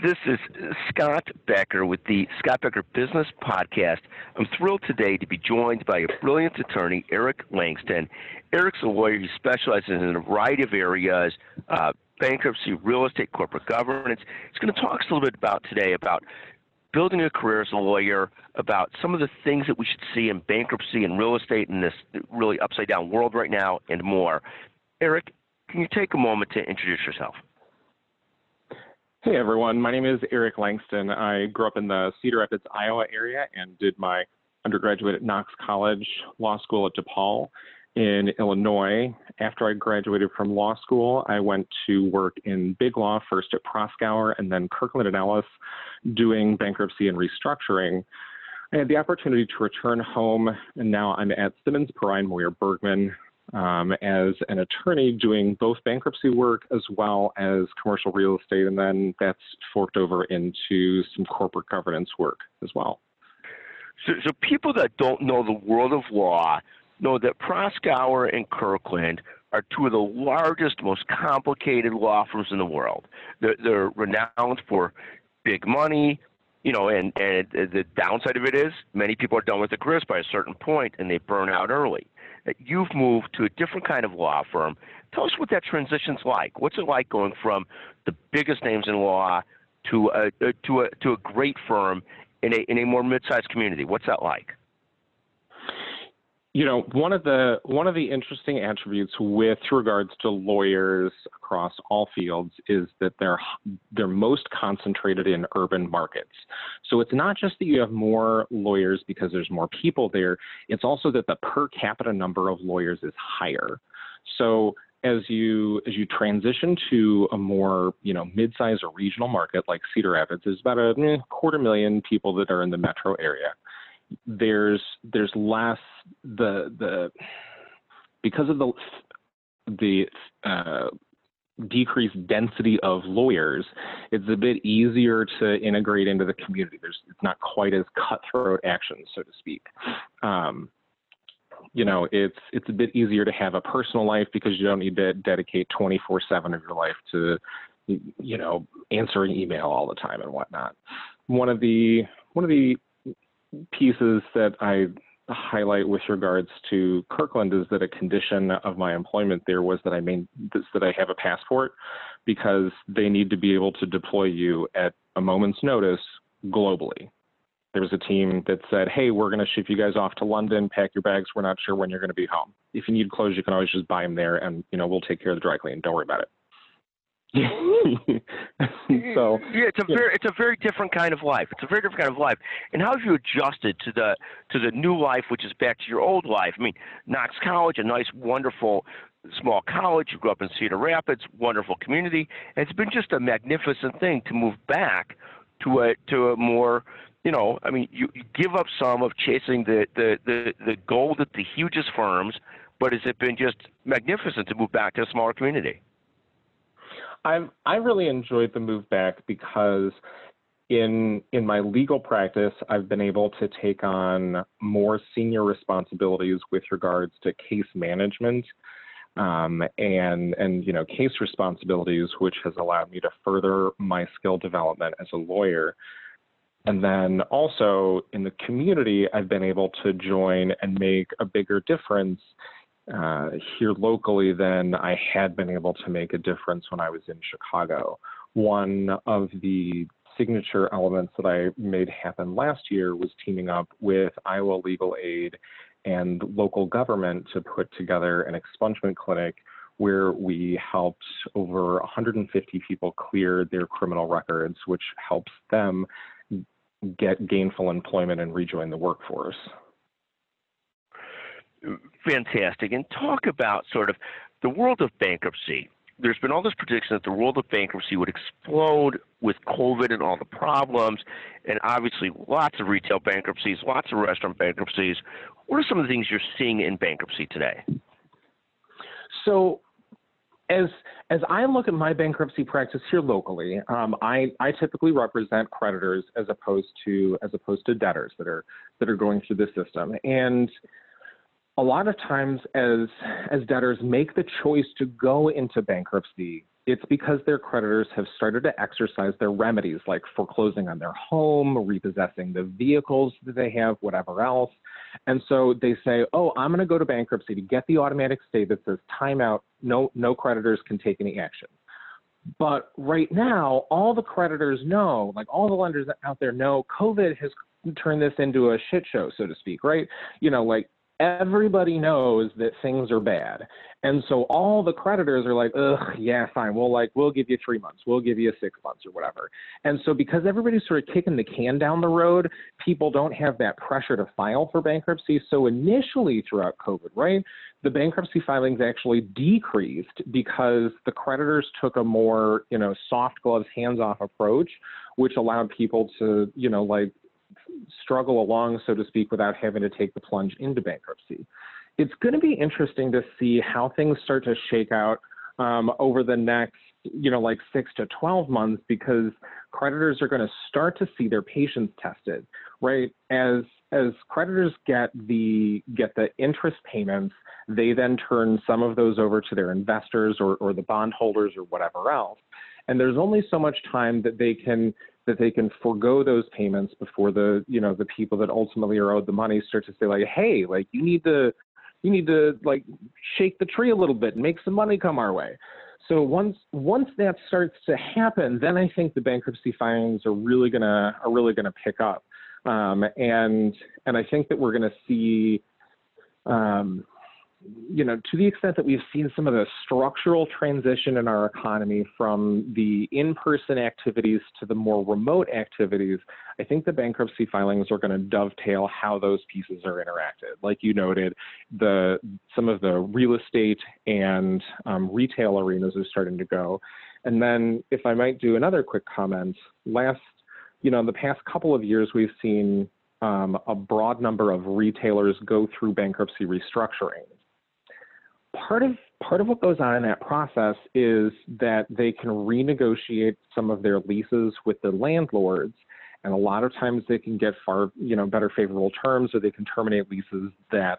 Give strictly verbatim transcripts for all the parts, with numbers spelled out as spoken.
This is Scott Becker with the Scott Becker Business Podcast. I'm thrilled today to be joined by a brilliant attorney, Eric Langston. Eric's a lawyer who specializes in a variety of areas, uh, bankruptcy, real estate, corporate governance. He's going to talk to us a little bit about today about building a career as a lawyer, about some of the things that we should see in bankruptcy and real estate in this really upside-down world right now, and more. Eric, can you take a moment to introduce yourself? Hey everyone, my name is Eric Langston. I grew up in the Cedar Rapids, Iowa area and did my undergraduate at Knox College, law school at DePaul in Illinois. After I graduated from law school, I went to work in big law, first at Proskauer and then Kirkland and Ellis, doing bankruptcy and restructuring. I had the opportunity to return home, and now I'm at Simmons, Perrine, Moyer, Bergman, Um, as an attorney doing both bankruptcy work as well as commercial real estate, and then that's forked over into some corporate governance work as well. So, so people that don't know the world of law know that Proskauer and Kirkland are two of the largest, most complicated law firms in the world. They're, they're renowned for big money, you know, and, and the downside of it is many people are done with their careers by a certain point and they burn out early. You've moved to a different kind of law firm. Tell us what that transition's like. What's it like going from the biggest names in law to a, a to a to a great firm in a in a more mid-sized community? What's that like? You know, one of the one of the interesting attributes with regards to lawyers across all fields is that they're they're most concentrated in urban markets. So it's not just that you have more lawyers because there's more people there. It's also that the per capita number of lawyers is higher. So as you as you transition to a more, you know, mid-sized or regional market like Cedar Rapids, there's about a eh, quarter million people that are in the metro area. There's there's less the the because of the the uh, decreased density of lawyers, it's a bit easier to integrate into the community. There's it's not quite as cutthroat action, so to speak. Um, you know, it's it's a bit easier to have a personal life because you don't need to dedicate twenty-four seven of your life to, you know, answering email all the time and whatnot. One of the one of the pieces that I highlight with regards to Kirkland is that a condition of my employment there was that I main, that I have a passport, because they need to be able to deploy you at a moment's notice globally. There was a team that said, hey, we're going to ship you guys off to London, pack your bags. We're not sure when you're going to be home. If you need clothes, you can always just buy them there, and, you know, we'll take care of the dry cleaning. Don't worry about it. so yeah, it's a yeah. very it's a very different kind of life. It's a very different kind of life. And how have you adjusted to the to the new life, which is back to your old life? I mean, Knox College, a nice, wonderful, small college. You grew up in Cedar Rapids, wonderful community. And it's been just a magnificent thing to move back to a to a more, you know, I mean, you, you give up some of chasing the the the the gold at the hugest firms, but has it been just magnificent to move back to a smaller community? I've I really enjoyed the move back because in in my legal practice, I've been able to take on more senior responsibilities with regards to case management um, and and you know case responsibilities, which has allowed me to further my skill development as a lawyer. And then also in the community, I've been able to join and make a bigger difference Uh, here locally than I had been able to make a difference when I was in Chicago. One of the signature elements that I made happen last year was teaming up with Iowa Legal Aid and local government to put together an expungement clinic where we helped over one hundred fifty people clear their criminal records, which helps them get gainful employment and rejoin the workforce. Fantastic. And talk about sort of the world of bankruptcy. There's been all this prediction that the world of bankruptcy would explode with COVID and all the problems, and obviously lots of retail bankruptcies, lots of restaurant bankruptcies. What are some of the things you're seeing in bankruptcy today? So as as I look at my bankruptcy practice here locally, um, I, I typically represent creditors as opposed to as opposed to debtors that are that are going through the system. And a lot of times as as debtors make the choice to go into bankruptcy, it's because their creditors have started to exercise their remedies, like foreclosing on their home, repossessing the vehicles that they have, whatever else. And so they say, oh, I'm going to go to bankruptcy to get the automatic stay that says timeout, no, no creditors can take any action. But right now, all the creditors know, like all the lenders out there know, COVID has turned this into a shit show, so to speak, right? You know, like everybody knows that things are bad. And so all the creditors are like, ugh, yeah, fine. We'll like, we'll give you three months. We'll give you six months or whatever. And so because everybody's sort of kicking the can down the road, people don't have that pressure to file for bankruptcy. So initially throughout COVID, right, the bankruptcy filings actually decreased because the creditors took a more, you know, soft gloves, hands-off approach, which allowed people to, you know, like struggle along, so to speak, without having to take the plunge into bankruptcy. It's going to be interesting to see how things start to shake out um, over the next, you know, like six to twelve months, because creditors are going to start to see their patience tested, right? As as creditors get the get the interest payments, they then turn some of those over to their investors or, or the bondholders or whatever else. And there's only so much time that they can that they can forego those payments before the, you know, the people that ultimately are owed the money start to say like, hey, like you need to, you need to like shake the tree a little bit and make some money come our way. So once once that starts to happen, then I think the bankruptcy filings are really gonna are really gonna pick up, um, and and I think that we're gonna see. Um, you know, to the extent that we've seen some of the structural transition in our economy from the in-person activities to the more remote activities, I think the bankruptcy filings are going to dovetail how those pieces are interacted. Like you noted, the some of the real estate and um, retail arenas are starting to go. And then if I might do another quick comment, last, you know, in the past couple of years, we've seen um, a broad number of retailers go through bankruptcy restructuring. Part of part of what goes on in that process is that they can renegotiate some of their leases with the landlords, and a lot of times they can get far, you know, better favorable terms, or they can terminate leases that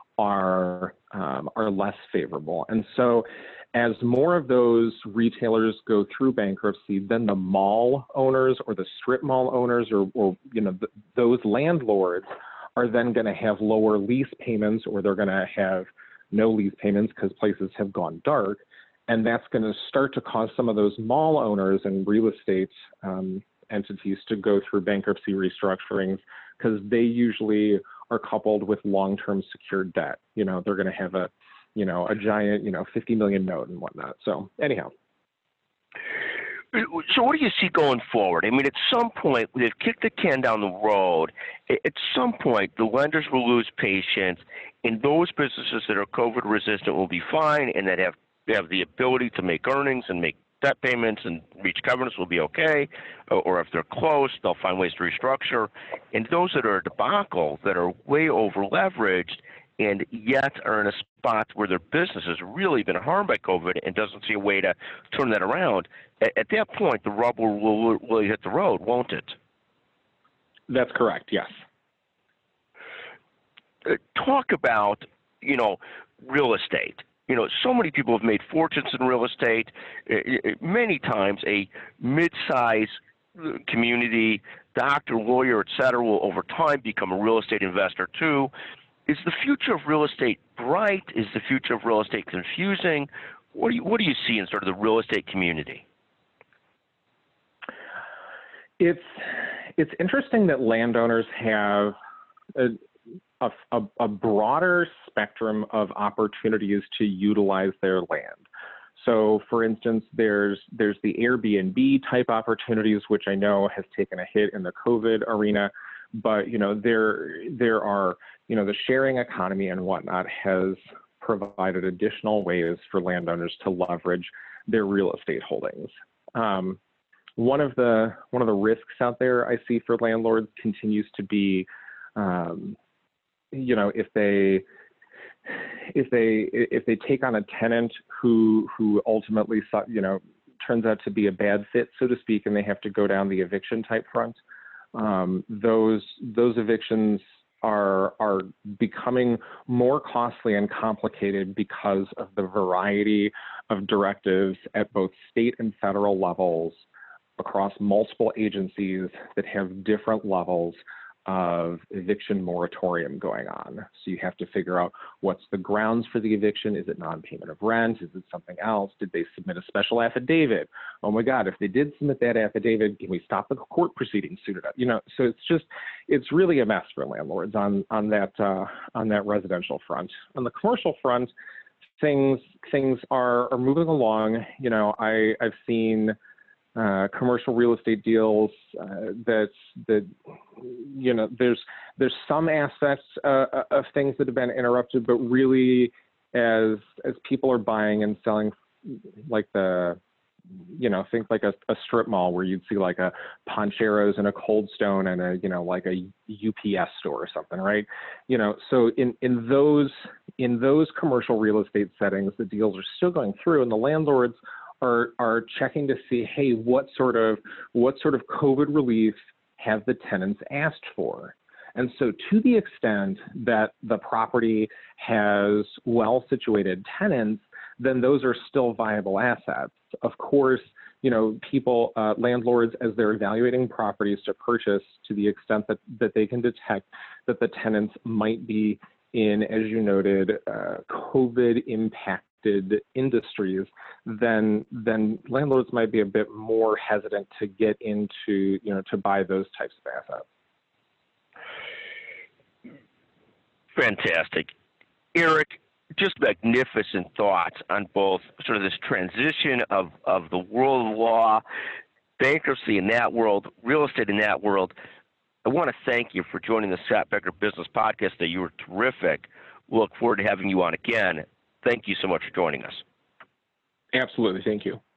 are um, are less favorable. And so, as more of those retailers go through bankruptcy, then the mall owners or the strip mall owners, or, or you know, th- those landlords are then going to have lower lease payments, or they're going to have no lease payments because places have gone dark. And that's going to start to cause some of those mall owners and real estate um, entities to go through bankruptcy restructurings, because they usually are coupled with long-term secured debt. You know, they're going to have a, you know, a giant, you know, fifty million note and whatnot. So anyhow. So what do you see going forward? I mean, at some point, they've kicked the can down the road. At some point, the lenders will lose patience, and those businesses that are COVID resistant will be fine, and that have have the ability to make earnings and make debt payments and reach covenants will be okay. Or if they're close, they'll find ways to restructure. And those that are a debacle, that are way over leveraged, and yet are in a spot where their business has really been harmed by COVID and doesn't see a way to turn that around, at, at that point, the rubber will really hit the road, won't it? That's correct, yes. Uh, talk about, you know, real estate. You know, so many people have made fortunes in real estate. Uh, many times a mid-size community, doctor, lawyer, et cetera, will over time become a real estate investor too. Is the future of real estate bright? Is the future of real estate confusing? What do you, what do you see in sort of the real estate community? It's it's interesting that landowners have a, a, a broader spectrum of opportunities to utilize their land. So, for instance, there's there's the Airbnb type opportunities, which I know has taken a hit in the COVID arena. But, you know, there there are, you know, the sharing economy and whatnot has provided additional ways for landowners to leverage their real estate holdings. Um, one of the one of the risks out there I see for landlords continues to be, um, you know, if they if they if they take on a tenant who who ultimately, you know, turns out to be a bad fit, so to speak, and they have to go down the eviction type front. Um, those those evictions are are becoming more costly and complicated because of the variety of directives at both state and federal levels across multiple agencies that have different levels of eviction moratorium going on. So you have to figure out what's the grounds for the eviction. Is it non-payment of rent? Is it something else? Did they submit a special affidavit? Oh my God, if they did submit that affidavit, can we stop the court proceedings soon enough? You know, so it's just, it's really a mess for landlords on, on that, uh, on that residential front. On the commercial front, things, things are, are moving along. You know, I, I've seen Uh, commercial real estate deals uh, that's that you know there's there's some aspects uh, of things that have been interrupted, but really as as people are buying and selling, like the you know think like a, a strip mall where you'd see like a Poncheros and a Cold Stone and a you know like a U P S store or something, right? You know, so in in those in those commercial real estate settings, the deals are still going through, and the landlords Are, are checking to see, hey, what sort of what sort of COVID relief have the tenants asked for? And so to the extent that the property has well-situated tenants, then those are still viable assets. Of course, you know, people, uh, landlords, as they're evaluating properties to purchase, to the extent that, that they can detect that the tenants might be in, as you noted, uh, COVID impact industries, then then landlords might be a bit more hesitant to get into, you know, to buy those types of assets. Fantastic. Eric, just magnificent thoughts on both sort of this transition of, of the world of law, bankruptcy in that world, real estate in that world. I want to thank you for joining the Scott Becker Business Podcast today. You were terrific. We'll look forward to having you on again. Thank you so much for joining us. Absolutely. Thank you.